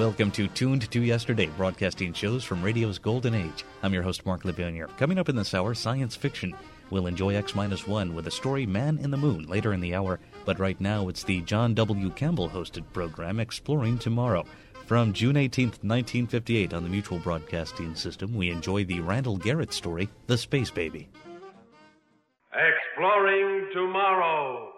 Welcome to Tuned to Yesterday, broadcasting shows from radio's golden age. I'm your host, Mark LeBonier. Coming up in this hour, science fiction. We'll enjoy X-1 with the story Man in the Moon later in the hour. But right now, it's the John W. Campbell-hosted program, Exploring Tomorrow. From June 18th, 1958, on the Mutual Broadcasting System, we enjoy the Randall Garrett story, The Space Baby. Exploring Tomorrow.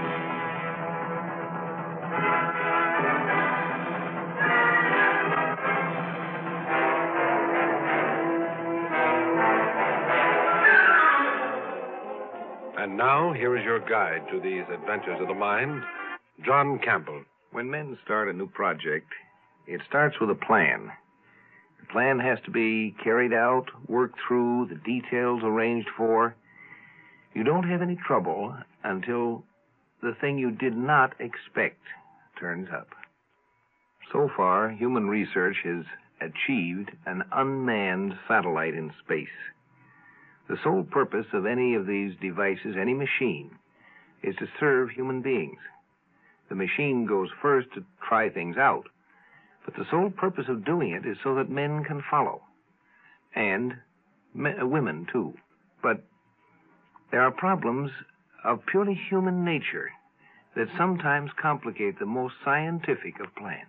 And now, here is your guide to these adventures of the mind, John Campbell. When men start a new project, it starts with a plan. The plan has to be carried out, worked through, the details arranged for. You don't have any trouble until the thing you did not expect turns up. So far, human research has achieved an unmanned satellite in space. The sole purpose of any of these devices, any machine, is to serve human beings. The machine goes first to try things out, but the sole purpose of doing it is so that men can follow. And women, too. But there are problems of purely human nature that sometimes complicate the most scientific of plans.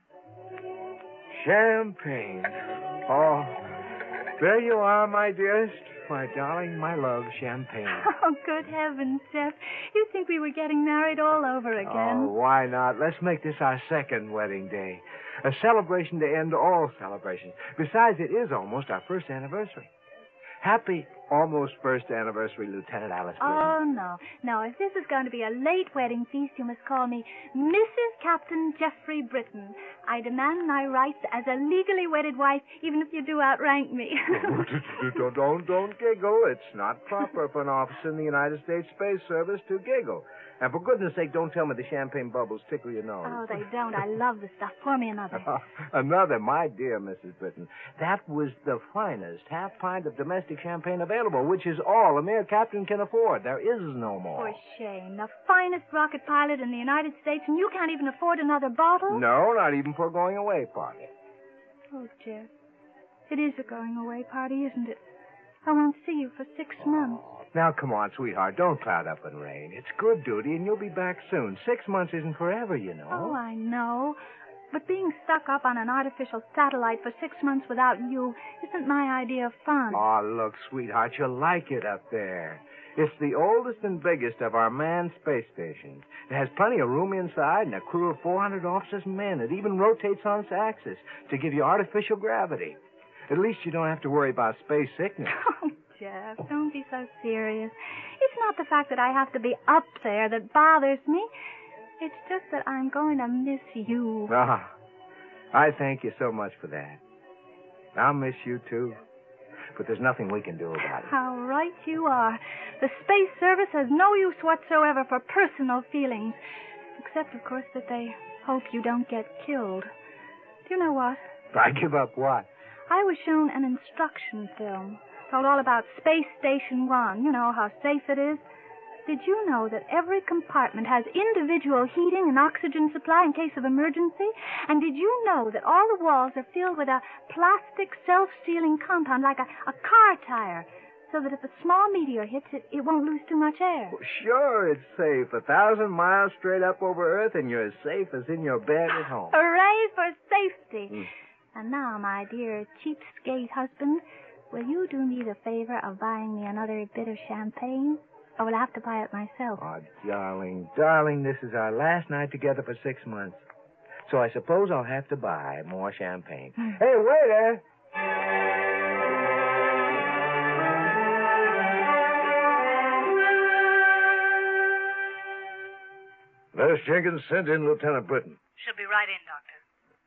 Champagne. Oh, there you are, my dearest. My darling, my love, champagne. Oh, good heavens, Jeff. You think we were getting married all over again? Oh, why not? Let's make this our second wedding day. A celebration to end all celebrations. Besides, it is almost our first anniversary. Happy almost first anniversary, Lieutenant Alice Britton. Oh, no. No, if this is going to be a late wedding feast, you must call me Mrs. Captain Jeffrey Britton. I demand my rights as a legally wedded wife, even if you do outrank me. Don't giggle. It's not proper for an officer in the United States Space Service to giggle. And for goodness sake, don't tell me the champagne bubbles tickle your nose. Oh, they don't. I love the stuff. Pour me another. Another, my dear Mrs. Britton. That was the finest half-pint of domestic champagne available, which is all a mere captain can afford. There is no more. For shame. The finest rocket pilot in the United States, and you can't even afford another bottle? No, not even for a going-away party. Oh, Jeff. It is a going-away party, isn't it? I won't see you for 6 months. Now, come on, sweetheart. Don't cloud up and rain. It's good duty, and you'll be back soon. 6 months isn't forever, you know. Oh, I know. But being stuck up on an artificial satellite for 6 months without you isn't my idea of fun. Oh, look, sweetheart, you'll like it up there. It's the oldest and biggest of our manned space stations. It has plenty of room inside and a crew of 400 officers and men. It even rotates on its axis to give you artificial gravity. At least you don't have to worry about space sickness. Oh, Jeff, don't be so serious. It's not the fact that I have to be up there that bothers me. It's just that I'm going to miss you. Ah, I thank you so much for that. I'll miss you, too. But there's nothing we can do about it. How right you are. The Space Service has no use whatsoever for personal feelings. Except, of course, that they hope you don't get killed. Do you know what? I give up what? I was shown an instruction film. Told all about Space Station 1. You know how safe it is. Did you know that every compartment has individual heating and oxygen supply in case of emergency? And did you know that all the walls are filled with a plastic self-sealing compound like a car tire, so that if a small meteor hits it, it won't lose too much air? Well, sure, it's safe. 1,000 miles straight up over Earth, and you're as safe as in your bed at home. Hooray for safety. And now, my dear cheapskate husband, will you do me the favor of buying me another bit of champagne? Or will I have to buy it myself? Oh, darling, this is our last night together for 6 months. So I suppose I'll have to buy more champagne. Hey, waiter! Nurse Jenkins, send in Lieutenant Britton. She'll be right in, Doctor.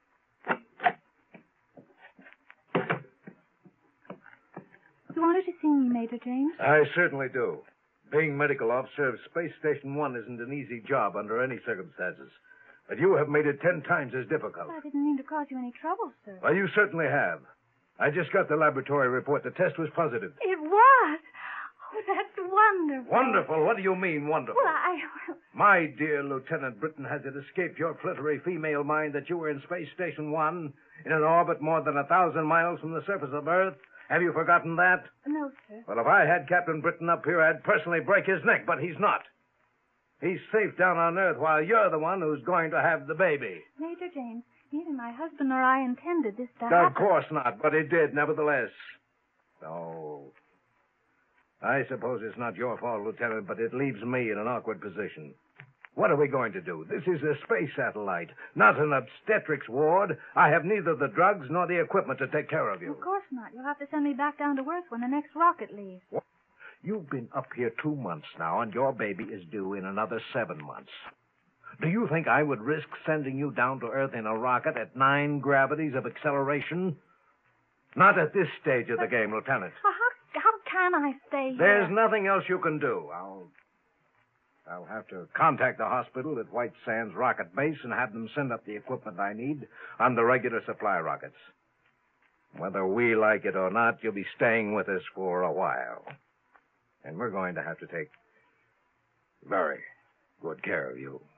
You wanted to see me, Major James? I certainly do. Being medical officer of Space Station 1 isn't an easy job under any circumstances. But you have made it 10 times as difficult. I didn't mean to cause you any trouble, sir. Well, you certainly have. I just got the laboratory report. The test was positive. It was? Oh, that's wonderful. Wonderful? What do you mean, wonderful? Well, My dear Lieutenant Britton, has it escaped your flittery female mind that you were in Space Station 1 in an orbit more than 1,000 miles from the surface of Earth? Have you forgotten that? No, sir. Well, if I had Captain Britton up here, I'd personally break his neck, but he's not. He's safe down on Earth while you're the one who's going to have the baby. Major James, neither my husband nor I intended this to Of happen. course not, but it did, nevertheless. Oh. I suppose it's not your fault, Lieutenant, but it leaves me in an awkward position. What are we going to do? This is a space satellite, not an obstetrics ward. I have neither the drugs nor the equipment to take care of you. Of course not. You'll have to send me back down to Earth when the next rocket leaves. What? You've been up here 2 months now, and your baby is due in another 7 months. Do you think I would risk sending you down to Earth in a rocket at 9 gravities of acceleration? Not at this stage of the game, Lieutenant. Well, how can I stay here? There's nothing else you can do. I'll have to contact the hospital at White Sands Rocket Base and have them send up the equipment I need on the regular supply rockets. Whether we like it or not, you'll be staying with us for a while. And we're going to have to take very good care of you.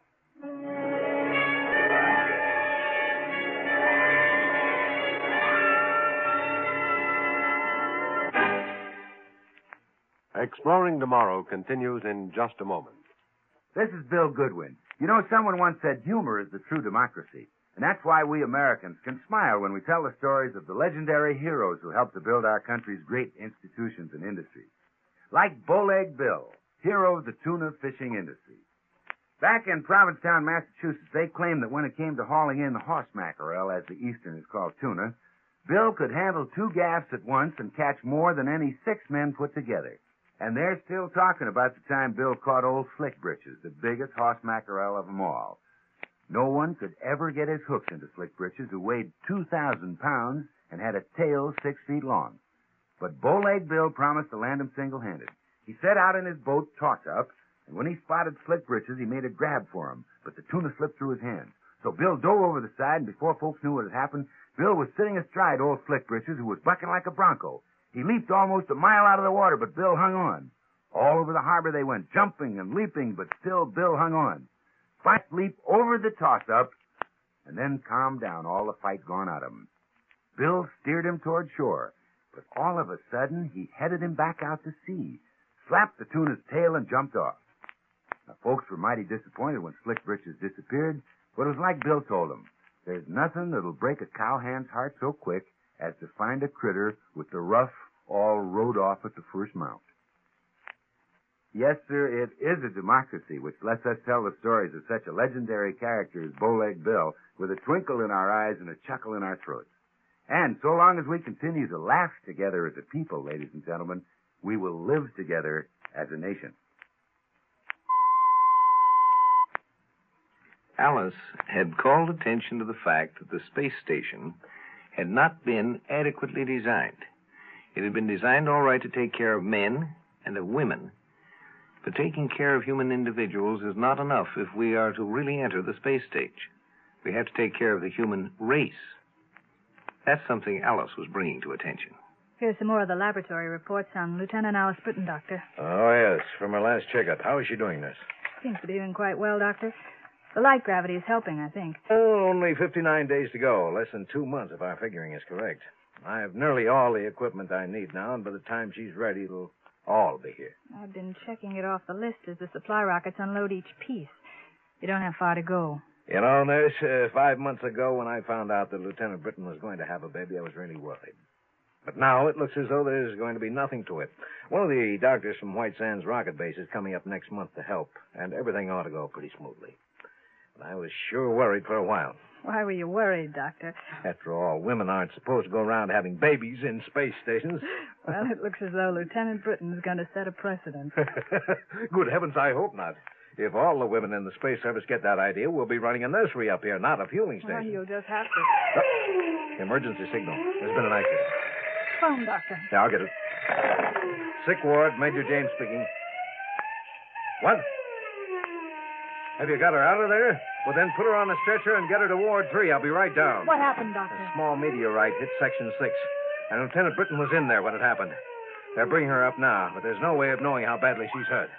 Exploring Tomorrow continues in just a moment. This is Bill Goodwin. You know, someone once said humor is the true democracy. And that's why we Americans can smile when we tell the stories of the legendary heroes who helped to build our country's great institutions and industries. Like Bowleg Bill, hero of the tuna fishing industry. Back in Provincetown, Massachusetts, they claimed that when it came to hauling in the horse mackerel, as the Easterners call tuna, Bill could handle 2 gaffs at once and catch more than any 6 men put together. And they're still talking about the time Bill caught old Slick Britches, the biggest horse mackerel of them all. No one could ever get his hooks into Slick Britches, who weighed 2,000 pounds and had a tail 6 feet long. But Bowleg Bill promised to land him single-handed. He set out in his boat, toss-up, and when he spotted Slick Britches, he made a grab for him, but the tuna slipped through his hands. So Bill dove over the side, and before folks knew what had happened, Bill was sitting astride old Slick Britches, who was bucking like a bronco. He leaped almost a mile out of the water, but Bill hung on. All over the harbor they went, jumping and leaping, but still Bill hung on. Fast leap over the toss-up, and then calmed down, all the fight gone out of him. Bill steered him toward shore, but all of a sudden he headed him back out to sea, slapped the tuna's tail, and jumped off. Now, folks were mighty disappointed when Slick Britches disappeared, but it was like Bill told them. There's nothing that'll break a cowhand's heart so quick as to find a critter with the ruff all rode off at the first mount. Yes, sir, it is a democracy which lets us tell the stories of such a legendary character as Bowleg Bill with a twinkle in our eyes and a chuckle in our throats. And so long as we continue to laugh together as a people, ladies and gentlemen, we will live together as a nation. Alice had called attention to the fact that the space station had not been adequately designed. It had been designed all right to take care of men and of women, but taking care of human individuals is not enough if we are to really enter the space stage. We have to take care of the human race. That's something Alice was bringing to attention. Here's some more of the laboratory reports on Lieutenant Alice Britton, Doctor. Oh, yes, from her last checkup. How is she doing this? Seems to be doing quite well, Doctor. The light gravity is helping, I think. Oh, only 59 days to go. Less than 2 months, if our figuring is correct. I have nearly all the equipment I need now, and by the time she's ready, it'll all be here. I've been checking it off the list as the supply rockets unload each piece. You don't have far to go. You know, Nurse, 5 months ago when I found out that Lieutenant Britton was going to have a baby, I was really worried. But now it looks as though there's going to be nothing to it. One of the doctors from White Sands Rocket Base is coming up next month to help, and everything ought to go pretty smoothly. But I was sure worried for a while. Why were you worried, Doctor? After all, women aren't supposed to go around having babies in space stations. Well, it looks as though Lieutenant Britton's going to set a precedent. Good heavens, I hope not. If all the women in the space service get that idea, we'll be running a nursery up here, not a fueling station. Well, you'll just have to. Emergency signal. There's been an accident. Phone, Doctor. Yeah, I'll get it. Sick ward, Major James speaking. What? Have you got her out of there? Well, then put her on a stretcher and get her to Ward 3. I'll be right down. What happened, Doctor? A small meteorite hit Section 6, and Lieutenant Britton was in there when it happened. They're bringing her up now, but there's no way of knowing how badly she's hurt.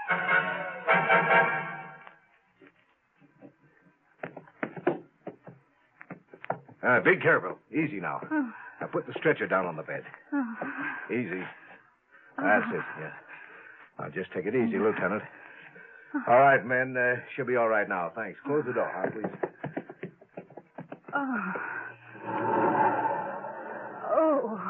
Be careful. Easy now. Oh. Now put the stretcher down on the bed. Oh. Easy. That's it, yeah. Now just take it easy, Lieutenant. All right, men. She'll be all right now. Thanks. Close the door, huh, please. Oh. Oh.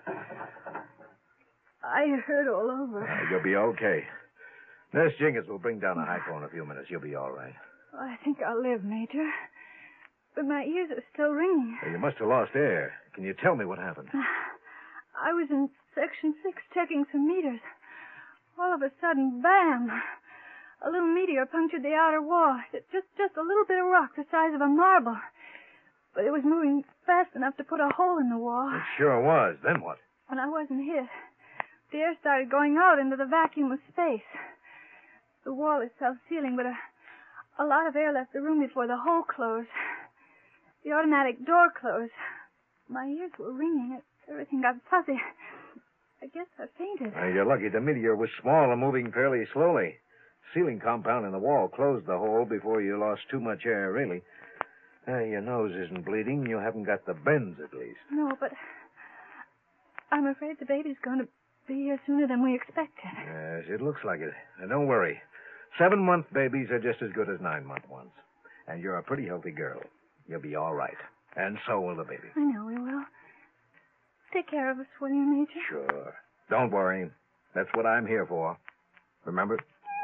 I hurt all over. You'll be okay. Nurse Jenkins will bring down a hypo in a few minutes. You'll be all right. I think I'll live, Major. But my ears are still ringing. You must have lost air. Can you tell me what happened? I was in Section 6 checking some meters. All of a sudden, bam! A little meteor punctured the outer wall. Just a little bit of rock the size of a marble. But it was moving fast enough to put a hole in the wall. It sure was. Then what? And I wasn't hit. The air started going out into the vacuum of space. The wall is self-sealing, but a lot of air left the room before the hole closed. The automatic door closed. My ears were ringing. Everything got fuzzy. I guess I fainted. You're lucky the meteor was small and moving fairly slowly. Sealing compound in the wall closed the hole before you lost too much air, really. Your nose isn't bleeding. You haven't got the bends, at least. No, but I'm afraid the baby's going to be here sooner than we expected. Yes, it looks like it. Now, don't worry. 7-month babies are just as good as 9-month ones. And you're a pretty healthy girl. You'll be all right. And so will the baby. I know we will. Take care of us, will you, Major? Sure. Don't worry. That's what I'm here for. Remember?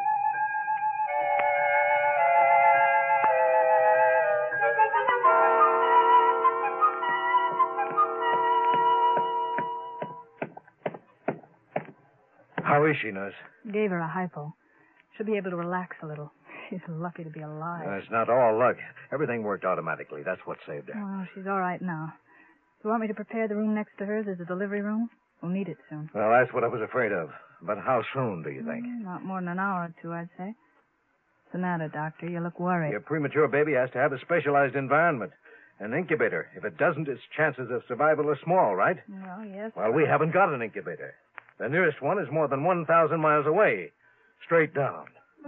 How is she, nurse? Gave her a hypo. She'll be able to relax a little. She's lucky to be alive. It's not all luck. Everything worked automatically. That's what saved her. Well, she's all right now. You want me to prepare the room next to hers as a delivery room? We'll need it soon. Well, that's what I was afraid of. But how soon, do you think? Not more than an hour or two, I'd say. What's the matter, Doctor? You look worried. Your premature baby has to have a specialized environment. An incubator. If it doesn't, its chances of survival are small, right? Well, yes. Well, we haven't got an incubator. The nearest one is more than 1,000 miles away. Straight down.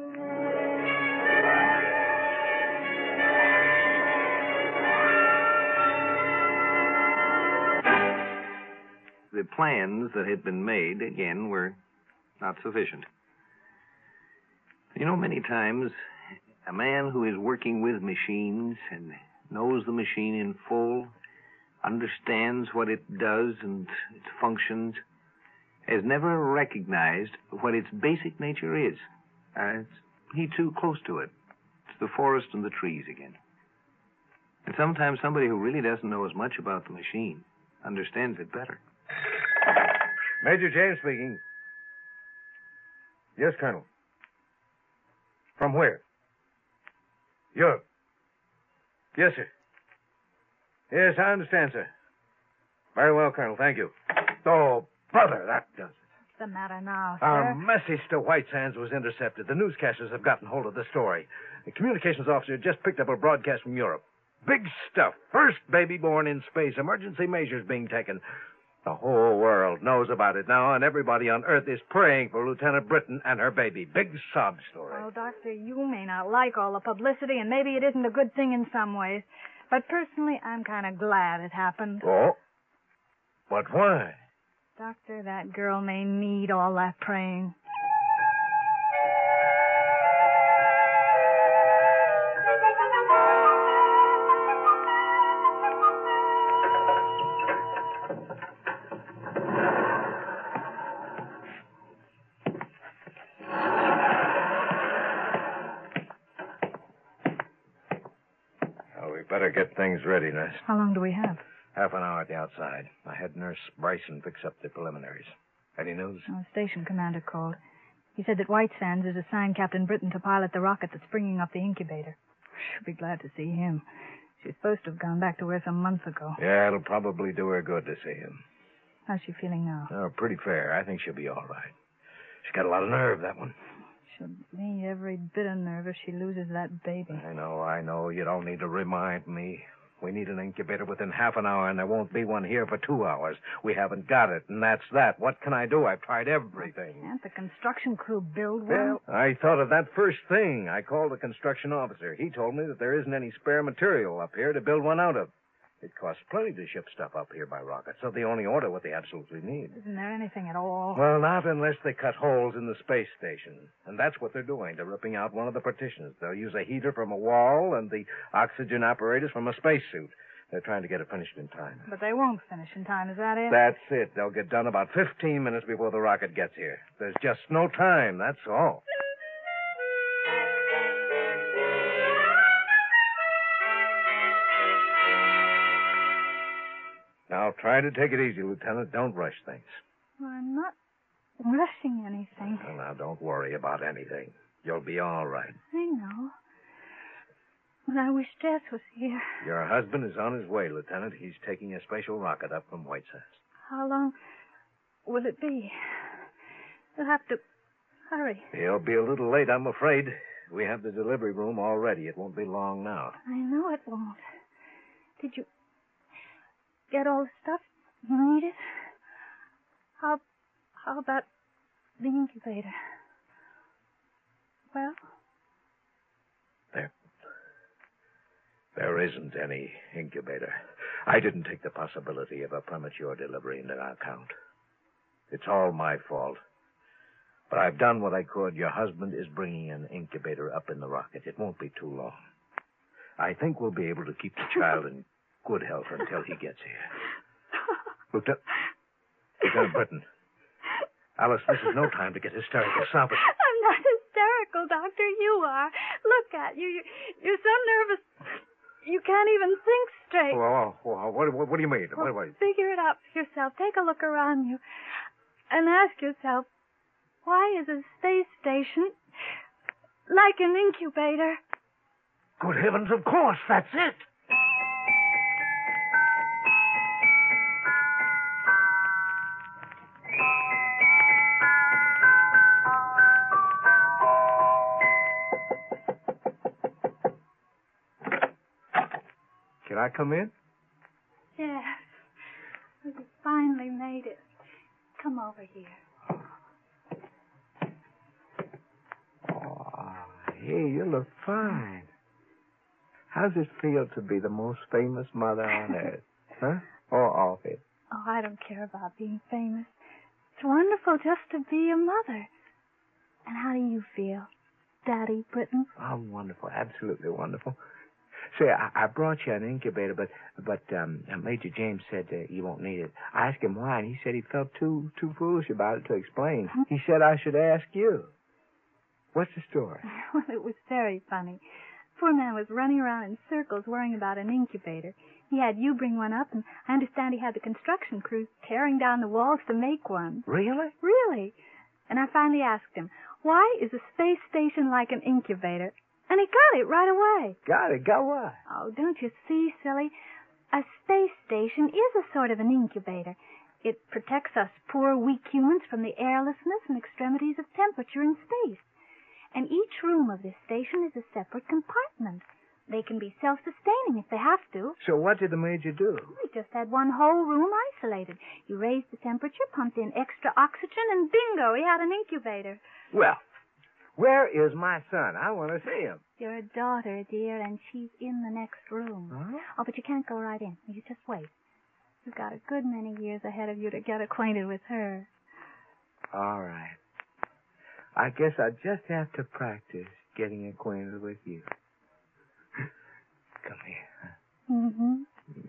The plans that had been made, again, were not sufficient. You know, many times, a man who is working with machines and knows the machine in full, understands what it does and its functions, has never recognized what its basic nature is. He's too close to it. It's the forest and the trees again. And sometimes somebody who really doesn't know as much about the machine understands it better. Major James speaking. Yes, Colonel. From where? Europe. Yes, sir. Yes, I understand, sir. Very well, Colonel. Thank you. Oh, brother, that does it. What's the matter now, sir? Our message to White Sands was intercepted. The newscasters have gotten hold of the story. The communications officer just picked up a broadcast from Europe. Big stuff. First baby born in space. Emergency measures being taken. The whole world knows about it now, and everybody on Earth is praying for Lieutenant Britton and her baby. Big sob story. Well, Doctor, you may not like all the publicity, and maybe it isn't a good thing in some ways. But personally, I'm kind of glad it happened. Oh? But why? Doctor, that girl may need all that praying. Better get things ready, nurse. How long do we have? Half an hour at the outside. I had Nurse Bryson fix up the preliminaries. Any news? The station commander called. He said that White Sands has assigned Captain Britton to pilot the rocket that's bringing up the incubator. She'll be glad to see him. She's supposed to have gone back to her some months ago. Yeah, it'll probably do her good to see him. How's she feeling now? Oh, pretty fair. I think she'll be all right. She's got a lot of nerve, that one. She'll need every bit of nerve if she loses that baby. I know. You don't need to remind me. We need an incubator within half an hour, and there won't be one here for 2 hours. We haven't got it, and that's that. What can I do? I've tried everything. Can't the construction crew build one? Well, I thought of that first thing. I called the construction officer. He told me that there isn't any spare material up here to build one out of. It costs plenty to ship stuff up here by rocket, so they only order what they absolutely need. Isn't there anything at all? Well, not unless they cut holes in the space station. And that's what they're doing. They're ripping out one of the partitions. They'll use a heater from a wall and the oxygen apparatus from a spacesuit. They're trying to get it finished in time. But they won't finish in time, is that it? That's it. They'll get done about 15 minutes before the rocket gets here. There's just no time, that's all. Now, try to take it easy, Lieutenant. Don't rush things. Well, I'm not rushing anything. Well, now, don't worry about anything. You'll be all right. I know. But I wish Death was here. Your husband is on his way, Lieutenant. He's taking a special rocket up from White Sands. How long will it be? You'll have to hurry. He'll be a little late, I'm afraid. We have the delivery room all ready. It won't be long now. I know it won't. Did you get all the stuff you needed? How about the incubator? Well? There isn't any incubator. I didn't take the possibility of a premature delivery into account. It's all my fault. But I've done what I could. Your husband is bringing an incubator up in the rocket. It won't be too long. I think we'll be able to keep the child in good health until he gets here. Lieutenant Britton. Alice, this is no time to get hysterical. Stop it. I'm not hysterical, Doctor. You are. Look at you. You're so nervous. You can't even think straight. What do you mean? Well, figure it out for yourself. Take a look around you and ask yourself, why is a space station like an incubator? Good heavens, of course. That's it. Can I come in? Yes. You finally made it. Come over here. Oh, hey, you look fine. How's it feel to be the most famous mother on earth? Huh? Or off it? Oh, I don't care about being famous. It's wonderful just to be a mother. And how do you feel, Daddy Britton? Oh, wonderful. Absolutely wonderful. Say, I brought you an incubator, but Major James said you won't need it. I asked him why, and he said he felt too foolish about it to explain. He said I should ask you. What's the story? Well, it was very funny. Poor man was running around in circles worrying about an incubator. He had you bring one up, and I understand he had the construction crews tearing down the walls to make one. Really? Really. And I finally asked him, why is a space station like an incubator? And he got it right away. Got it? Got what? Oh, don't you see, silly? A space station is a sort of an incubator. It protects us poor, weak humans from the airlessness and extremities of temperature in space. And each room of this station is a separate compartment. They can be self-sustaining if they have to. So what did the Major do? We just had one whole room isolated. You raised the temperature, pumped in extra oxygen, and bingo, he had an incubator. Well, where is my son? I want to see him. Your daughter, dear, and she's in the next room. Huh? Oh, but you can't go right in. You just wait. You've got a good many years ahead of you to get acquainted with her. All right. I guess I just have to practice getting acquainted with you. Come here.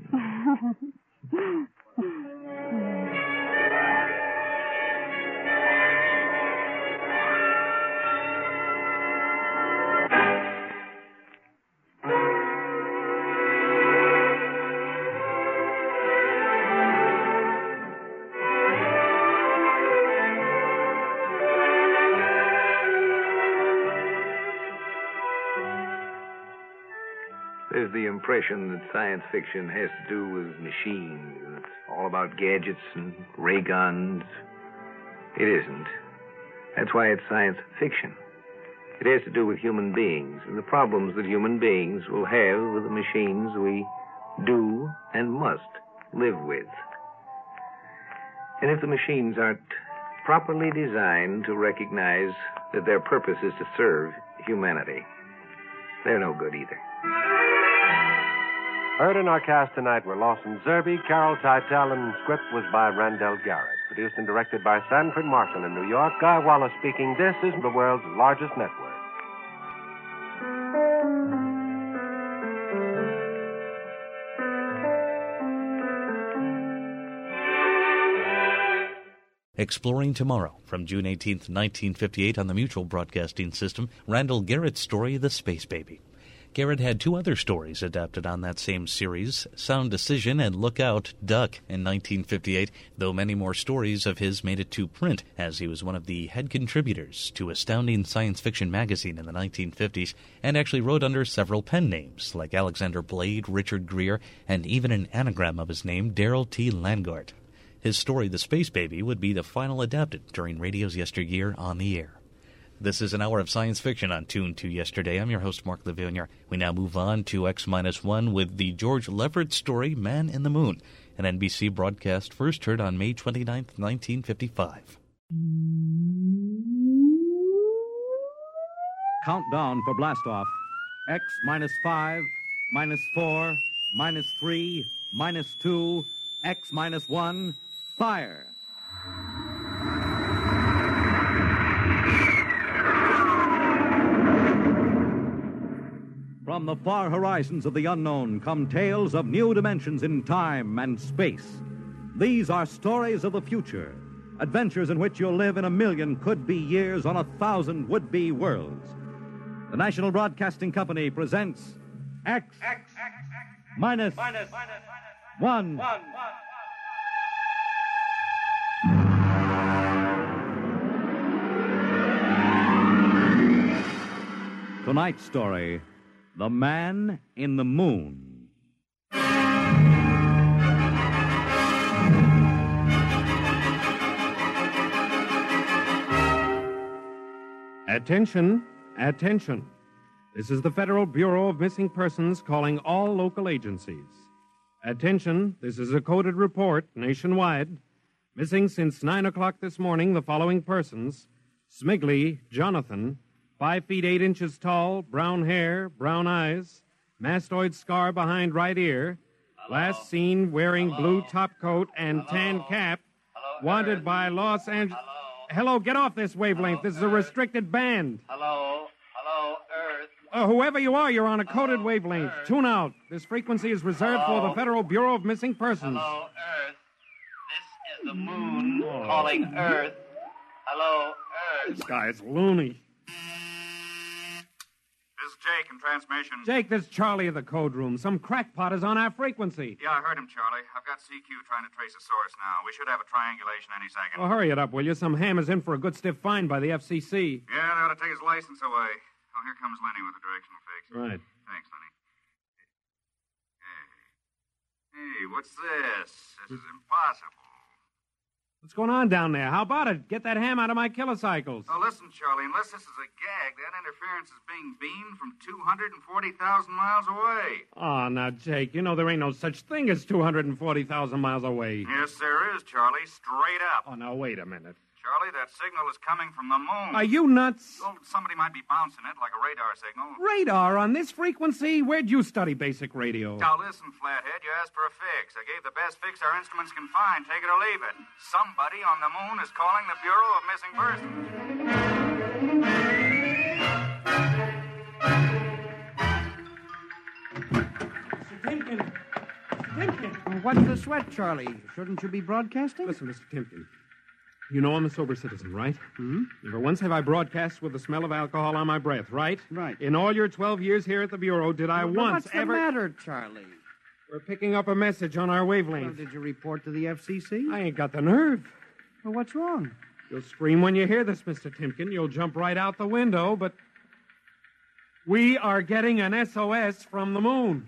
There's the impression that science fiction has to do with machines, and it's all about gadgets and ray guns. It isn't. That's why it's science fiction. It has to do with human beings and the problems that human beings will have with the machines we do, and must live with. And if the machines aren't properly designed to recognize that their purpose is to serve humanity, they're no good either. Heard in our cast tonight were Lawson Zerbe, Carol Teitel, and script was by Randell Garrett. Produced and directed by Sanford Marshall in New York. Guy Wallace speaking. This is the world's largest network. Exploring Tomorrow, from June 18th, 1958 on the Mutual Broadcasting System, Randall Garrett's story, The Space Baby. Garrett had two other stories adapted on that same series, Sound Decision and Look Out, Duck, in 1958, though many more stories of his made it to print, as he was one of the head contributors to Astounding Science Fiction magazine in the 1950s, and actually wrote under several pen names, like Alexander Blade, Richard Greer, and even an anagram of his name, Darrell T. Langart. His story, The Space Baby, would be the final adapted during radio's yesteryear on the air. This is an hour of science fiction on Tune to Yesterday. I'm your host, Mark Levinier. We now move on to X-1 with the George Leverett story, Man in the Moon, an NBC broadcast first heard on May 29, 1955. Countdown for blastoff. X minus 5, minus 4, minus 3, minus 2, X minus 1, fire. From the far horizons of the unknown come tales of new dimensions in time and space. These are stories of the future, adventures in which you'll live in 1,000,000 could-be years on 1,000 would-be worlds. The National Broadcasting Company presents X minus 1. Tonight's story, The Man in the Moon. Attention, attention. This is the Federal Bureau of Missing Persons calling all local agencies. Attention, this is a coded report nationwide. Missing since 9 o'clock this morning the following persons: Smigley Jonathan, 5 feet 8 inches tall, brown hair, brown eyes, mastoid scar behind right ear, last seen wearing blue top coat and tan cap, wanted by Los Angeles. Hello, get off this wavelength. This is a restricted band. Hello, Earth. Whoever you are, you're on a coded wavelength. Tune out. This frequency is reserved for the Federal Bureau of Missing Persons. Hello, Earth. This is the moon calling Earth. Hello, Earth. This guy's loony. This is Jake in transmission. Jake, this is Charlie of the code room. Some crackpot is on our frequency. Yeah, I heard him, Charlie. I've got CQ trying to trace the source now. We should have a triangulation any second. Well, hurry it up, will you? Some ham is in for a good stiff fine by the FCC. Yeah, they ought to take his license away. Oh, here comes Lenny with the directional fix. Right. Thanks, Lenny. Hey, what's this? This is impossible. What's going on down there? How about it? Get that ham out of my kilocycles. Oh, listen, Charlie, unless this is a gag, that interference is being beamed from 240,000 miles away. Oh, now, Jake, you know there ain't no such thing as 240,000 miles away. Yes, there is, Charlie, straight up. Oh, now, wait a minute. Charlie, that signal is coming from the moon. Are you nuts? Oh, somebody might be bouncing it like a radar signal. Radar on this frequency? Where'd you study basic radio? Now, listen, Flathead, you asked for a fix. I gave the best fix our instruments can find. Take it or leave it. Somebody on the moon is calling the Bureau of Missing Mr. Timken. What's the sweat, Charlie? Shouldn't you be broadcasting? Listen, Mr. Timken. You know I'm a sober citizen, right? Hmm? Never once have I broadcast with the smell of alcohol on my breath, right? Right. In all your 12 years here at the Bureau, did I once what's ever... the matter, Charlie? We're picking up a message on our wavelength. Well, did you report to the FCC? I ain't got the nerve. Well, what's wrong? You'll scream when you hear this, Mr. Timken. You'll jump right out the window, but... we are getting an SOS from the moon.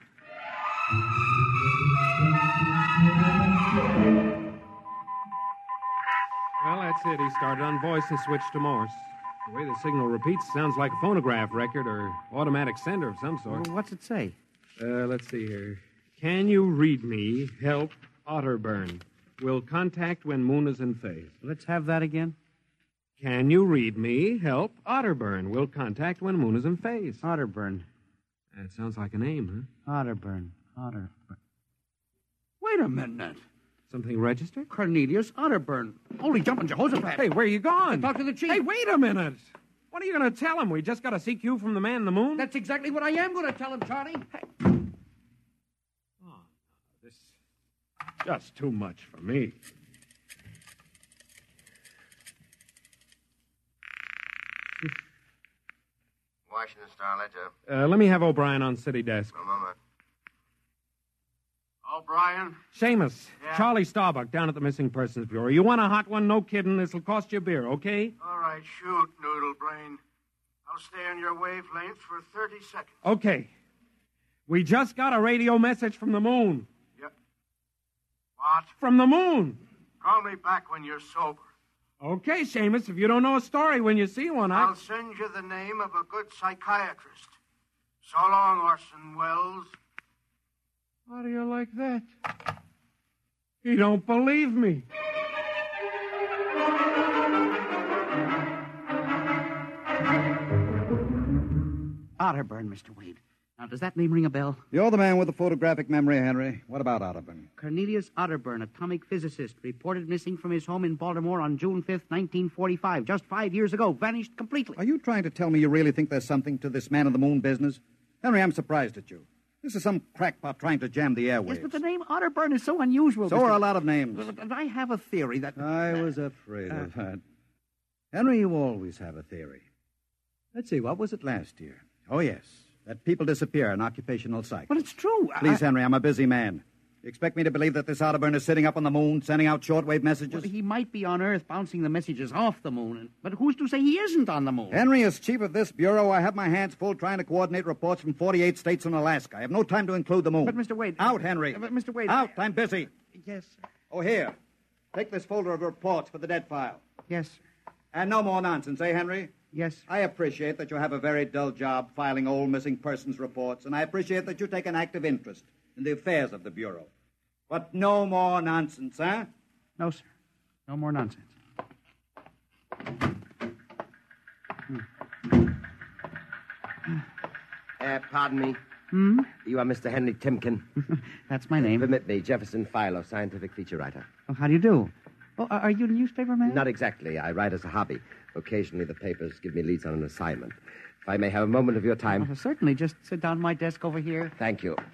Well, that's it. He started on voice and switched to Morse. The way the signal repeats sounds like a phonograph record or automatic sender of some sort. Well, what's it say? Let's see here. Can you read me? Help, Otterburn. Will contact when moon is in phase. Let's have that again. Can you read me? Help, Otterburn. Will contact when moon is in phase. Otterburn. That sounds like a name, huh? Otterburn. Wait a minute. Something registered? Cornelius Otterburn. Holy jumping Jehoshaphat. Hey, where are you going? Talk to the chief. Hey, wait a minute. What are you going to tell him? We just got a CQ from the man in the moon? That's exactly what I am going to tell him, Charlie. Oh, this is just too much for me. Washington Star Ledger. Let me have O'Brien on city desk. A moment. O'Brien? Seamus, Yeah? Charlie Starbuck down at the Missing Persons Bureau. You want a hot one? No kidding. This'll cost you a beer, okay? All right, shoot, Noodle Brain. I'll stay on your wavelength for 30 seconds. Okay. We just got a radio message from the moon. Yep. What? From the moon. Call me back when you're sober. Okay, Seamus, if you don't know a story when you see one, I'll send you the name of a good psychiatrist. So long, Orson Welles. How do you like that? You don't believe me. Otterburn, Mr. Wade. Now, does that name ring a bell? You're the man with the photographic memory, Henry. What about Otterburn? Cornelius Otterburn, atomic physicist, reported missing from his home in Baltimore on June 5th, 1945. Just 5 years ago. Vanished completely. Are you trying to tell me you really think there's something to this man in the moon business? Henry, I'm surprised at you. This is some crackpot trying to jam the airwaves. Yes, but the name Otterburn is so unusual. So are a lot of names. And I have a theory that... I was afraid of that. Henry, you always have a theory. Let's see, what was it last year? Oh, yes. That people disappear in occupational psych. But it's true. Please, Henry, I'm a busy man. You expect me to believe that this Otterburn is sitting up on the moon, sending out shortwave messages? Well, he might be on Earth bouncing the messages off the moon. But who's to say he isn't on the moon? Henry, as chief of this bureau, I have my hands full trying to coordinate reports from 48 states and Alaska. I have no time to include the moon. But, Mr. Wade... Out, Henry. But, Mr. Wade... Out, I'm busy. Yes, sir. Oh, here. Take this folder of reports for the dead file. Yes, sir. And no more nonsense, eh, Henry? Yes, sir. I appreciate that you have a very dull job filing old missing persons reports, and I appreciate that you take an active interest in the affairs of the Bureau. But no more nonsense, huh? No, sir. No more nonsense. Pardon me. Hmm? You are Mr. Henry Timken. That's my name. Permit me, Jefferson Philo, scientific feature writer. Oh, how do you do? Oh, are you a newspaper man? Not exactly. I write as a hobby. Occasionally the papers give me leads on an assignment. If I may have a moment of your time. Oh, certainly. Just sit down at my desk over here. Thank you.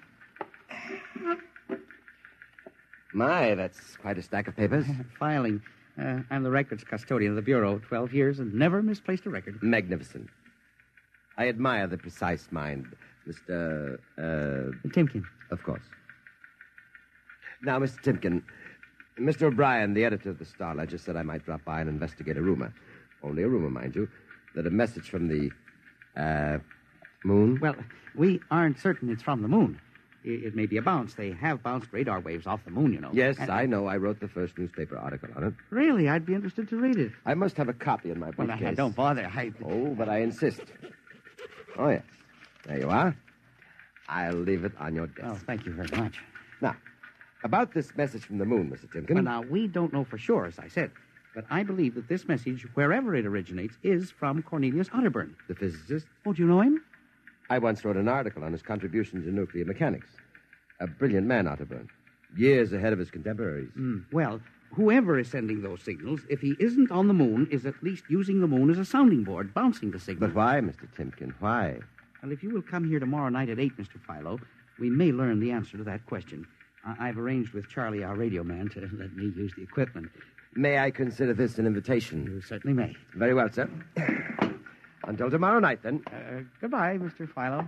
My, that's quite a stack of papers. Filing. I'm the records custodian of the Bureau. 12 years and never misplaced a record. Magnificent. I admire the precise mind, Mr. Timken. Of course. Now, Mr. Timken, Mr. O'Brien, the editor of the Star Ledger, said I might drop by and investigate a rumor. Only a rumor, mind you, that a message from the, moon? Well, we aren't certain it's from the moon. It may be a bounce. They have bounced radar waves off the moon, you know. Yes, I know. I wrote the first newspaper article on it. Really? I'd be interested to read it. I must have a copy in my briefcase. Well, don't bother. Oh, but I insist. Oh, yes. There you are. I'll leave it on your desk. Oh, thank you very much. Now, about this message from the moon, Mr. Timken. Well, now, we don't know for sure, as I said. But I believe that this message, wherever it originates, is from Cornelius Otterburn. The physicist? Oh, do you know him? I once wrote an article on his contributions in nuclear mechanics. A brilliant man, Otterburn. Years ahead of his contemporaries. Well, whoever is sending those signals, if he isn't on the moon, is at least using the moon as a sounding board, bouncing the signal. But why, Mr. Timken? Why? Well, if you will come here tomorrow night at 8, Mr. Philo, we may learn the answer to that question. I've arranged with Charlie, our radio man, to let me use the equipment. May I consider this an invitation? You certainly may. Very well, sir. Until tomorrow night, then. Goodbye, Mr. Philo.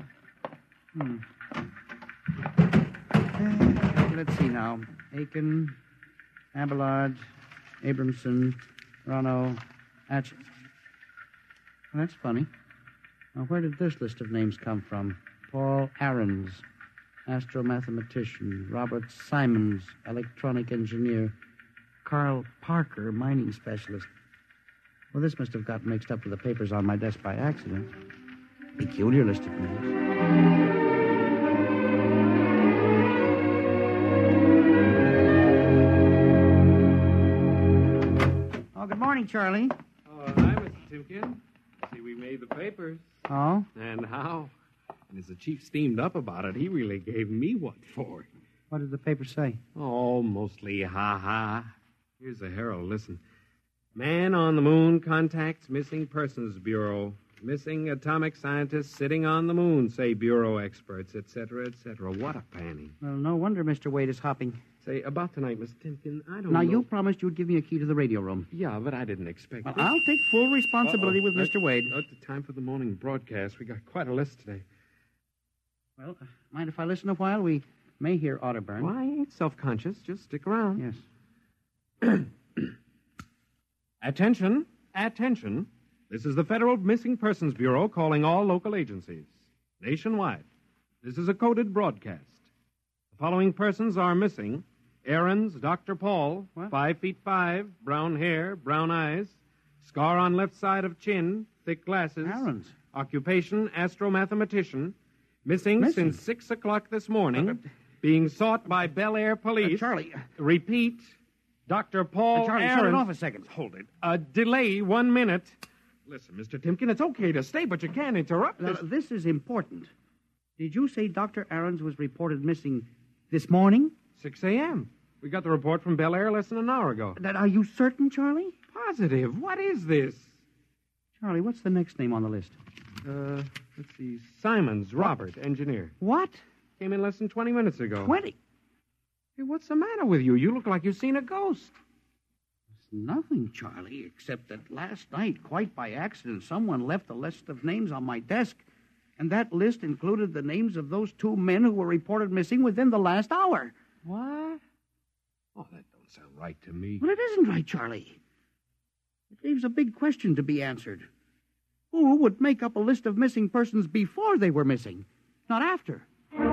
Let's see now. Aiken, Abelard, Abramson, Rono, Atch... Well, that's funny. Now, where did this list of names come from? Paul Ahrens, astromathematician. Robert Simons, electronic engineer. Carl Parker, mining specialist. Well, this must have got mixed up with the papers on my desk by accident. Peculiar list of names. morning, Charlie. Oh, hi, Mr. Timken. See, we made the papers. Oh? And how? And as the chief steamed up about it, he really gave me what for. What did the paper say? Oh, mostly ha-ha. Here's the Herald. Listen. Man on the moon contacts Missing Persons Bureau. Missing atomic scientists sitting on the moon, say Bureau experts, etc., etc. What a panning. Well, no wonder Mr. Wade is hopping. Say, about tonight, Mr. Timken, I don't Now, know. you promised you'd give me a key to the radio room. Yeah, but I didn't expect Well, it. I'll take full responsibility with Mr. Wade. Time for the morning broadcast. We got quite a list today. Well, mind if I listen a while? We may hear Otterburn. Well, I ain't self-conscious. Just stick around. Yes. Attention. Attention. This is the Federal Missing Persons Bureau calling all local agencies. Nationwide. This is a coded broadcast. The following persons are missing. Aarons, Dr. Paul, 5'5", brown hair, brown eyes, scar on left side of chin, thick glasses. Aarons. Occupation, astromathematician. Missing since 6 o'clock this morning. Being sought by Bel Air police. Charlie. Repeat. Dr. Paul Charlie, Aarons. shut it off a second. Hold it. Delay 1 minute. Listen, Mr. Timken, it's okay to stay, but you can't interrupt Now, this. this is important. Did you say Dr. Aarons was reported missing this morning? 6 a.m. We got the report from Bel Air less than an hour ago. Are you certain, Charlie? Positive. What is this? Charlie, what's the next name on the list? Let's see. Simons, Robert, engineer. What? Came in less than 20 minutes ago. 20? Hey, what's the matter with you? You look like you've seen a ghost. Nothing, Charlie, except that last night, quite by accident, someone left a list of names on my desk. And that list included the names of those 2 men who were reported missing within the last hour. What? Oh, that don't sound right to me. Well, it isn't right, Charlie. It leaves a big question to be answered. Who would make up a list of missing persons before they were missing, not after?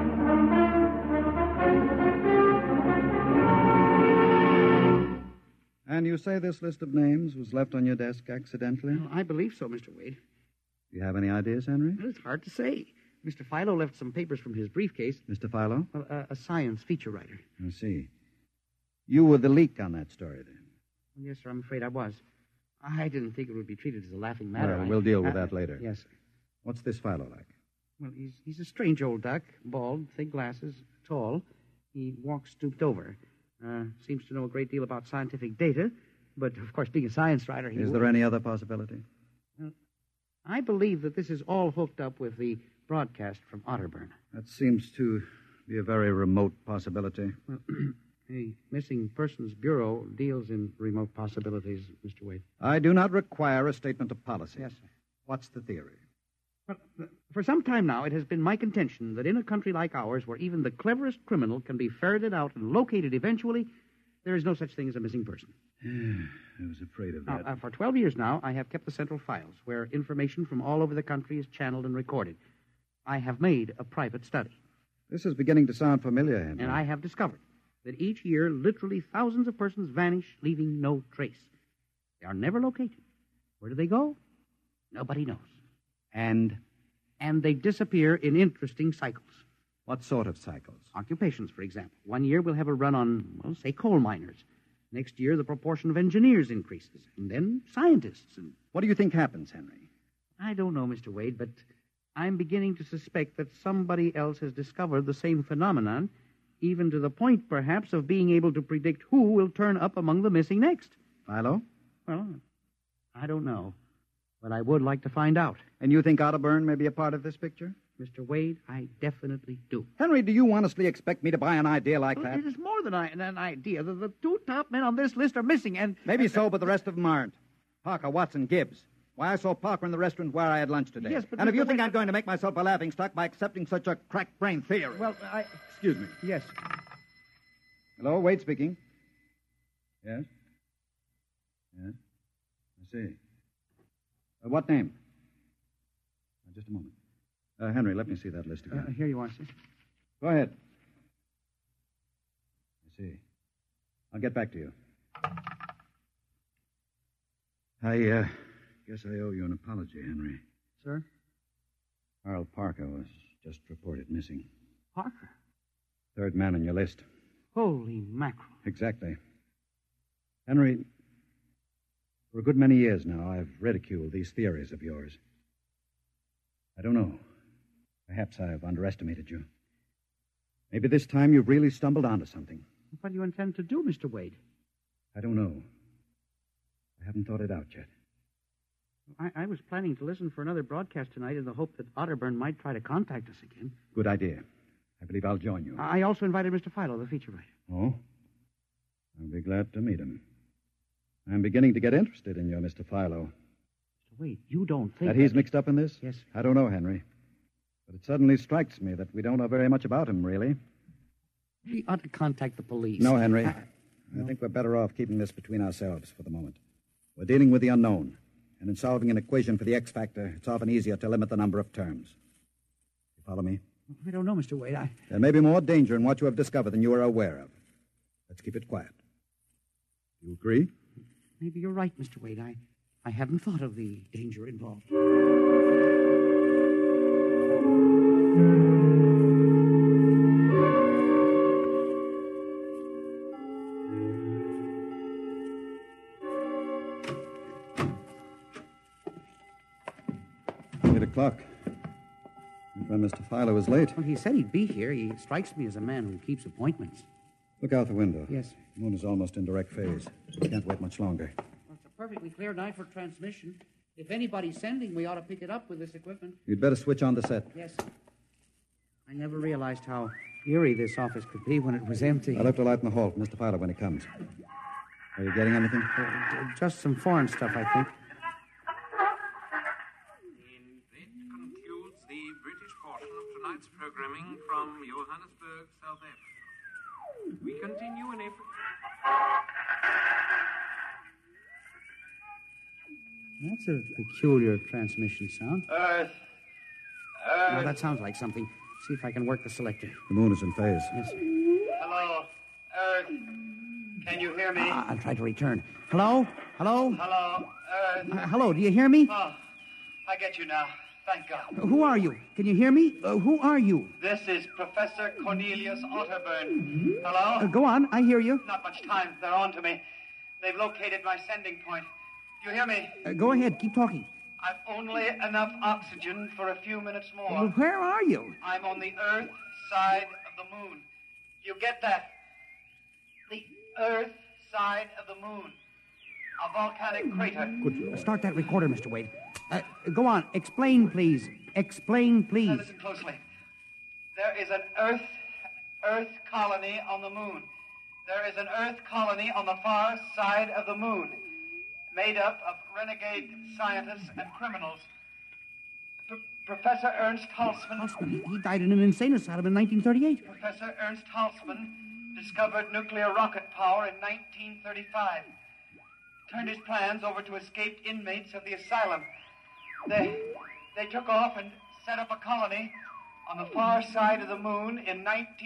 And you say this list of names was left on your desk accidentally? Well, I believe so, Mr. Wade. Do you have any ideas, Henry? Well, it's hard to say. Mr. Philo left some papers from his briefcase. Mr. Philo? Well, a science feature writer. I see. You were the leak on that story, then? Yes, sir, I'm afraid I was. I didn't think it would be treated as a laughing matter. Well, we'll deal with that later. Yes, sir. What's this Philo like? Well, he's a strange old duck, bald, thick glasses, tall. He walks stooped over. Seems to know a great deal about scientific data, but, of course, being a science writer, Is there any other possibility? I believe that this is all hooked up with the broadcast from Otterburn. That seems to be a very remote possibility. Well, the Missing Persons Bureau deals in remote possibilities, Mr. Wade. I do not require a statement of policy. Yes, sir. What's the theory? Well, for some time now, it has been my contention that in a country like ours, where even the cleverest criminal can be ferreted out and located eventually, there is no such thing as a missing person. I was afraid of that. Now, for 12 years now, I have kept the central files, where information from all over the country is channeled and recorded. I have made a private study. This is beginning to sound familiar, Henry. And I have discovered that each year, literally thousands of persons vanish, leaving no trace. They are never located. Where do they go? Nobody knows. And they disappear in interesting cycles. What sort of cycles? Occupations, for example. One year we'll have a run on, well, say, coal miners. Next year, the proportion of engineers increases. And then scientists. And what do you think happens, Henry? I don't know, Mr. Wade, but I'm beginning to suspect that somebody else has discovered the same phenomenon, even to the point, perhaps, of being able to predict who will turn up among the missing next. Philo? Well, I don't know. But I would like to find out. And you think Otterburn may be a part of this picture? Mr. Wade, I definitely do. Henry, do you honestly expect me to buy an idea like that? It is more than an idea. The 2 top men on this list are missing, and... Maybe so, but the rest of them aren't. Parker, Watson, Gibbs. Why, I saw Parker in the restaurant where I had lunch today. Yes, but... And if you think I'm going to make myself a laughingstock by accepting such a crack-brained theory... Well, Excuse me. Yes. Hello, Wade speaking. Yes? Yes? I see. What name? Just a moment. Henry, let me see that list again. Here you are, sir. Go ahead. I see. I'll get back to you. I guess I owe you an apology, Henry. Sir? Carl Parker was just reported missing. Parker? 3rd man on your list. Holy mackerel. Exactly. Henry, For a good many years now, I've ridiculed these theories of yours. I don't know. Perhaps I've underestimated you. Maybe this time you've really stumbled onto something. What do you intend to do, Mr. Wade? I don't know. I haven't thought it out yet. I was planning to listen for another broadcast tonight in the hope that Otterburn might try to contact us again. Good idea. I believe I'll join you. I also invited Mr. Philo, the feature writer. Oh? I'll be glad to meet him. I'm beginning to get interested in you, Mr. Philo. Mr. Wade, you don't think... That he's mixed up in this? Yes. I don't know, Henry. But it suddenly strikes me that we don't know very much about him, really. We ought to contact the police. No, Henry. I think we're better off keeping this between ourselves for the moment. We're dealing with the unknown. And in solving an equation for the X factor, it's often easier to limit the number of terms. You follow me? I don't know, Mr. Wade. There may be more danger in what you have discovered than you are aware of. Let's keep it quiet. You agree? Maybe you're right, Mr. Wade. I haven't thought of the danger involved. 8 o'clock. If Mr. Philo is late. Well, he said he'd be here. He strikes me as a man who keeps appointments. Look out the window. Yes. The moon is almost in direct phase. We can't wait much longer. Well, it's a perfectly clear night for transmission. If anybody's sending, we ought to pick it up with this equipment. You'd better switch on the set. Yes. I never realized how eerie this office could be when it was empty. I'll have to light in the hall for Mr. Philo when he comes. Are you getting anything? Just some foreign stuff, I think. That concludes the British portion of tonight's programming from Johannesburg, South Africa. We continue in April. That's a peculiar transmission sound. Earth. Now, that sounds like something. See if I can work the selector. The moon is in phase. Yes. Hello, Earth. Can you hear me? I'll try to return. Hello? Hello? Hello, Earth. Hello, do you hear me? Oh, I get you now. Thank God. Who are you? Can you hear me? Who are you? This is Professor Cornelius Otterburn. Hello? Go on, I hear you. Not much time. They're on to me. They've located my sending point. Do you hear me? Go ahead, keep talking. I've only enough oxygen for a few minutes more. Well, where are you? I'm on the Earth side of the moon. You get that? The Earth side of the moon. A volcanic crater. Good. Start that recorder, Mr. Wade. Go on. Explain, please. Explain, please. Now listen closely. There is an Earth colony on the moon. There is an Earth colony on the far side of the moon, made up of renegade scientists and criminals. Professor Ernst Halsman. He died in an insane asylum in 1938. Professor Ernst Halsman discovered nuclear rocket power in 1935. Turned his plans over to escaped inmates of the asylum. They took off and set up a colony on the far side of the moon in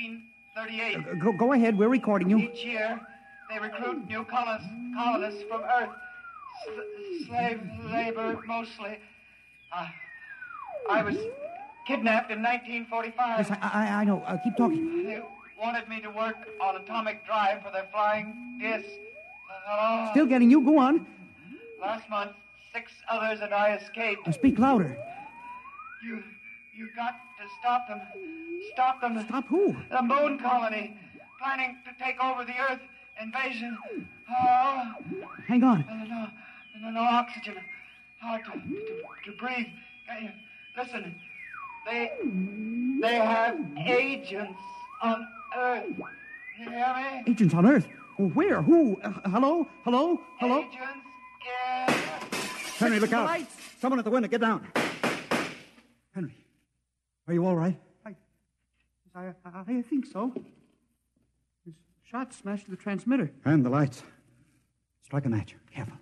1938. Go ahead, we're recording you. Each year, they recruit new colonists from Earth. Slave labor, mostly. I was kidnapped in 1945. Yes, I know. Keep talking. They wanted me to work on atomic drive for their flying disc. Hello? Still getting you. Go on. Last month, 6 others and I escaped. Speak louder. You got to stop them. Stop them. Stop who? The moon colony. Planning to take over the Earth invasion. Oh. Hang on. No oxygen. Hard to breathe. Listen. They have agents on Earth. You hear me? Agents on Earth? Where? Who? Hello? Hello? Hello? Agents in... Henry, look out. Lights. Someone at the window. Get down. Henry, are you all right? I think so. His shot smashed the transmitter. And the lights. Strike a match. Careful.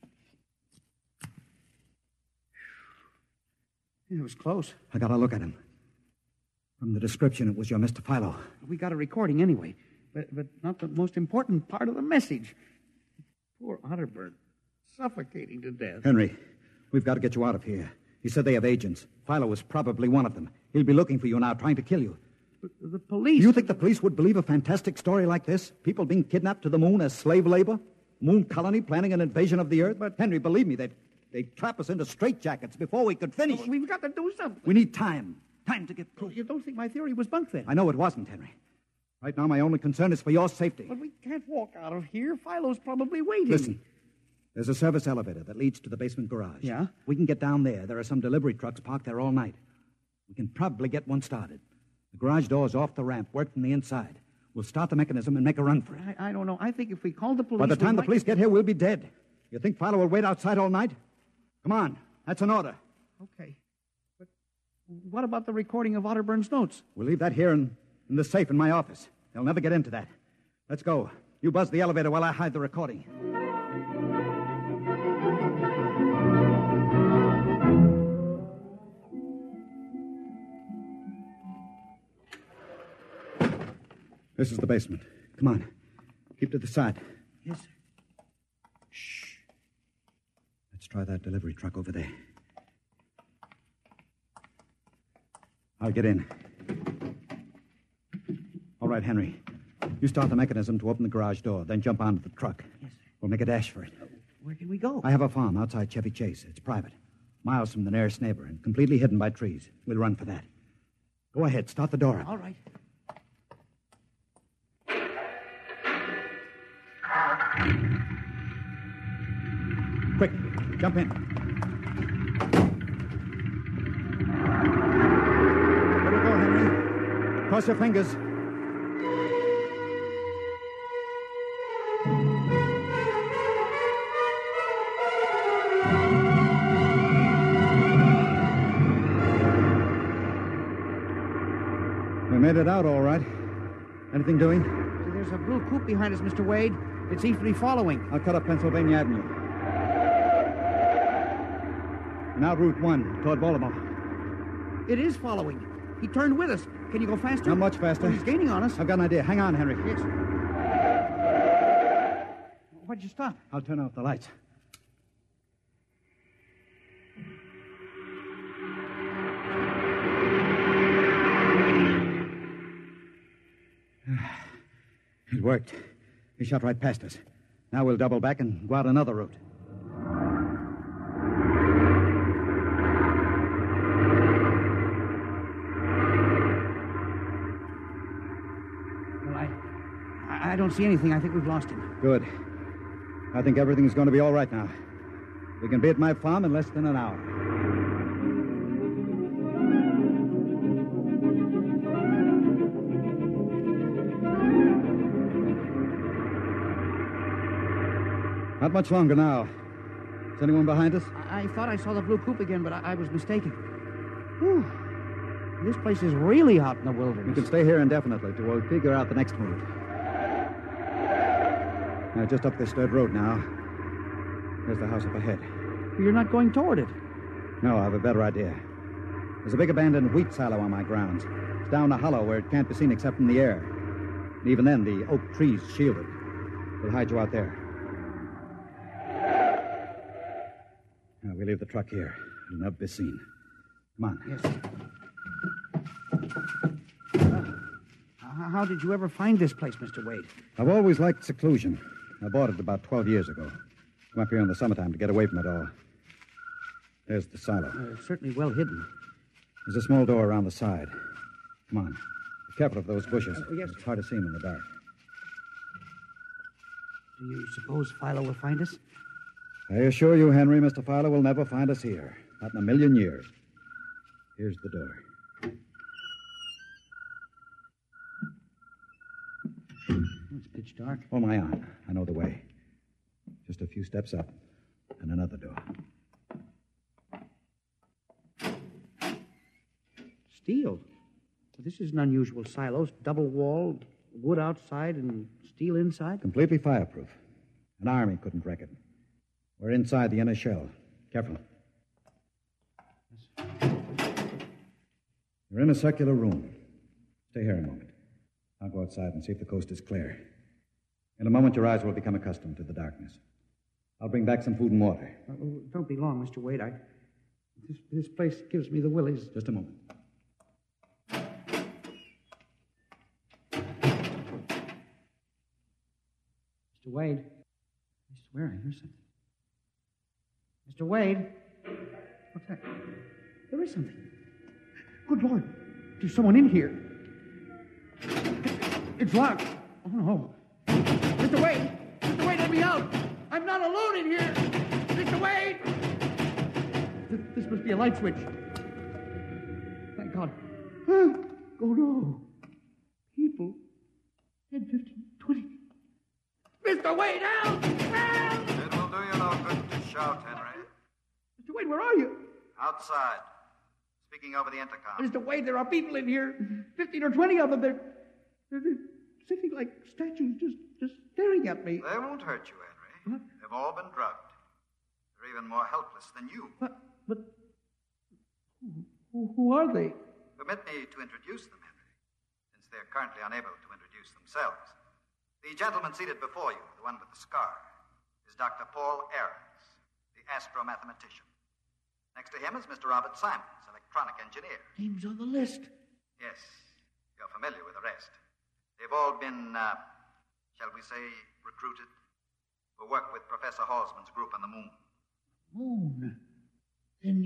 It was close. I got a look at him. From the description, it was your Mr. Philo. We got a recording anyway, but not the most important part of the message. Poor Otterburn, suffocating to death. Henry, we've got to get you out of here. He said they have agents. Philo was probably one of them. He'll be looking for you now, trying to kill you. The police... You think the police would believe a fantastic story like this? People being kidnapped to the moon as slave labor? moon colony planning an invasion of the Earth? But, Henry, believe me, they'd trap us into straitjackets before we could finish. Well, we've got to do something. We need time. Time to get proof. You don't think my theory was bunk then? I know it wasn't, Henry. Right now, my only concern is for your safety. But we can't walk out of here. Philo's probably waiting. Listen, there's a service elevator that leads to the basement garage. Yeah? We can get down there. There are some delivery trucks parked there all night. We can probably get one started. The garage door's off the ramp, work from the inside. We'll start the mechanism and make a run for it. I don't know. I think if we call the police... By the time the police get here, we'll be dead. You think Philo will wait outside all night? Come on. That's an order. Okay. But what about the recording of Otterburn's notes? We'll leave that here in the safe in my office. They'll never get into that. Let's go. You buzz the elevator while I hide the recording. This is the basement. Come on. Keep to the side. Yes, sir. Shh. Let's try that delivery truck over there. I'll get in. All right, Henry. You start the mechanism to open the garage door, then jump onto the truck. Yes, sir. We'll make a dash for it. Where can we go? I have a farm outside Chevy Chase. It's private. Miles from the nearest neighbor and completely hidden by trees. We'll run for that. Go ahead. Start the door up. All right. Quick, jump in. Let it go, Henry. Cross your fingers. We made it out all right. Anything doing? There's a blue coupe behind us, Mr. Wade. It seems to be following. I'll cut up Pennsylvania Avenue. Now Route 1, toward Baltimore. It is following. He turned with us. Can you go faster? Not much faster. Well, he's gaining on us. I've got an idea. Hang on, Henry. Yes. Why'd you stop? I'll turn off the lights. It worked. He shot right past us. Now we'll double back and go out another route. Well, I don't see anything. I think we've lost him. Good. I think everything's going to be all right now. We can be at my farm in less than an hour. Not much longer now. Is anyone behind us? I thought I saw the blue coupe again, but I was mistaken. Whew. This place is really out in the wilderness. We can stay here indefinitely till we'll figure out the next move. Now, just up this dirt road now. There's the house up ahead. You're not going toward it. No, I have a better idea. There's a big abandoned wheat silo on my grounds. It's down a hollow where it can't be seen except from the air. And even then, the oak trees shield it. We'll hide you out there. Now, we leave the truck here. It'll never be seen. Come on. Yes. How did you ever find this place, Mr. Wade? I've always liked seclusion. I bought it about 12 years ago. Come up here in the summertime to get away from it all. There's the silo. It's certainly well hidden. There's a small door around the side. Come on. Be careful of those bushes. Yes. It's hard to see them in the dark. Do you suppose Philo will find us? I assure you, Henry, Mr. Fowler will never find us here. Not in a million years. Here's the door. It's pitch dark. Oh, my aunt. I know the way. Just a few steps up and another door. Steel? This is an unusual silo. Double wall, wood outside and steel inside. Completely fireproof. An army couldn't wreck it. We're inside the inner shell. Careful. You're in a circular room. Stay here a moment. I'll go outside and see if the coast is clear. In a moment, your eyes will become accustomed to the darkness. I'll bring back some food and water. Don't be long, Mr. Wade. This place gives me the willies. Just a moment. Mr. Wade. swear I hear something. Mr. Wade? What's that? There is something. Good Lord. There's someone in here. It's locked. Oh, no. Mr. Wade! Mr. Wade, let me out! I'm not alone in here! Mr. Wade! This must be a light switch. Thank God. Oh, no. People. 10, 15, 20. Mr. Wade, help! Help! It will do you no good to shout, Henry. Mr. Wade, where are you? Outside. Speaking over the intercom. Mr. Wade, there are people in here. 15 or 20 of them. They're sitting like statues, just staring at me. They won't hurt you, Henry. What? They've all been drugged. They're even more helpless than you. But who are they? Permit me to introduce them, Henry, since they're currently unable to introduce themselves. The gentleman seated before you, the one with the scar, is Dr. Paul Ahrens, the astro-mathematician. Next to him is Mr. Robert Simons, electronic engineer. Names on the list. Yes, you're familiar with the rest. They've all been, shall we say, recruited for work with Professor Halsman's group on the moon. Moon? Then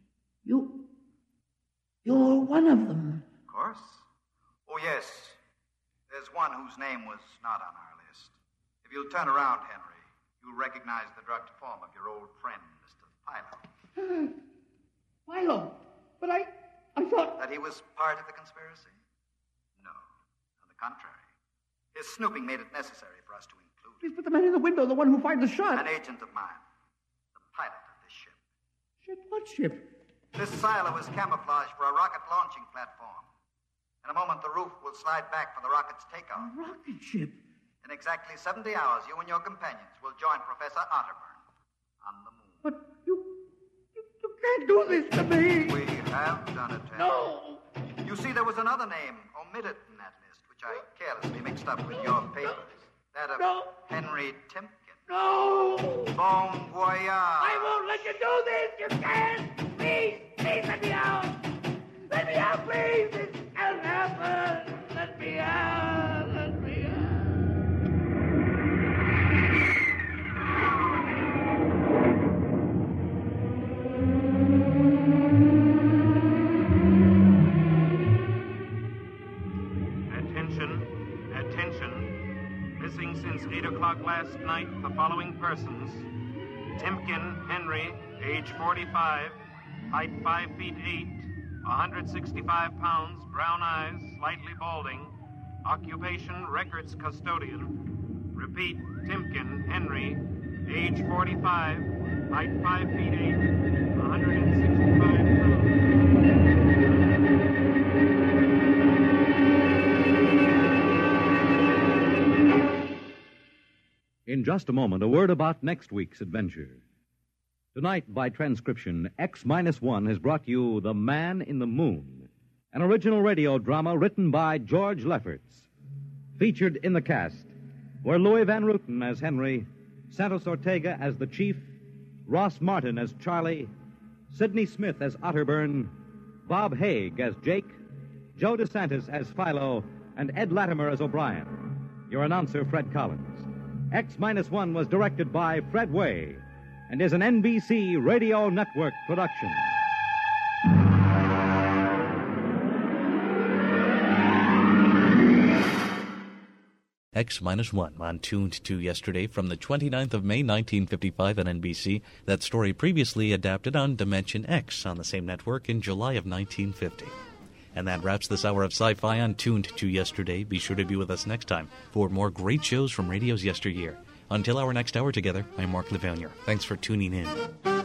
you're one of them. Of course. Oh, yes. There's one whose name was not on our list. If you'll turn around, Henry, you'll recognize the drugged form of your old friend, Mr. Philo. Philo? But I thought... That he was part of the conspiracy? No. On the contrary. His snooping made it necessary for us to include him. Yes, but the man in the window, the one who fired the shot... An agent of mine. The pilot of this ship. Ship? What ship? This silo is camouflaged for a rocket launching platform. In a moment, the roof will slide back for the rocket's takeoff. A rocket ship? In exactly 70 hours, you and your companions will join Professor Otterburn on the moon. But you can't do this to me. We have done it, Henry. No. You see, there was another name omitted in that list, which I carelessly mixed up with your papers. That of Henry Timken. No. Bon voyage. I won't let you do this. You can't. Please let me out. Let me out, please. This can't happen. Let me out. Let me out. Attention. Missing since 8 o'clock last night, the following persons. Timken Henry, age 45, height 5 feet 8, 165 pounds, brown eyes, slightly balding, occupation records custodian. Repeat, Timken Henry, age 45, height 5 feet 8, 165 pounds. In just a moment, a word about next week's adventure. Tonight, by transcription, X-1 has brought you The Man in the Moon, an original radio drama written by George Lefferts. Featured in the cast were Louis Van Ruten as Henry, Santos Ortega as the Chief, Ross Martin as Charlie, Sidney Smith as Otterburn, Bob Haig as Jake, Joe DeSantis as Philo, and Ed Latimer as O'Brien. Your announcer, Fred Collins. X-1 was directed by Fred Way and is an NBC Radio Network production. X-1 on Tuned to Yesterday from the 29th of May, 1955 on NBC. That story previously adapted on Dimension X on the same network in July of 1950. And that wraps this hour of sci-fi on Tuned to Yesterday. Be sure to be with us next time for more great shows from radio's yesteryear. Until our next hour together, I'm Mark Levanier. Thanks for tuning in.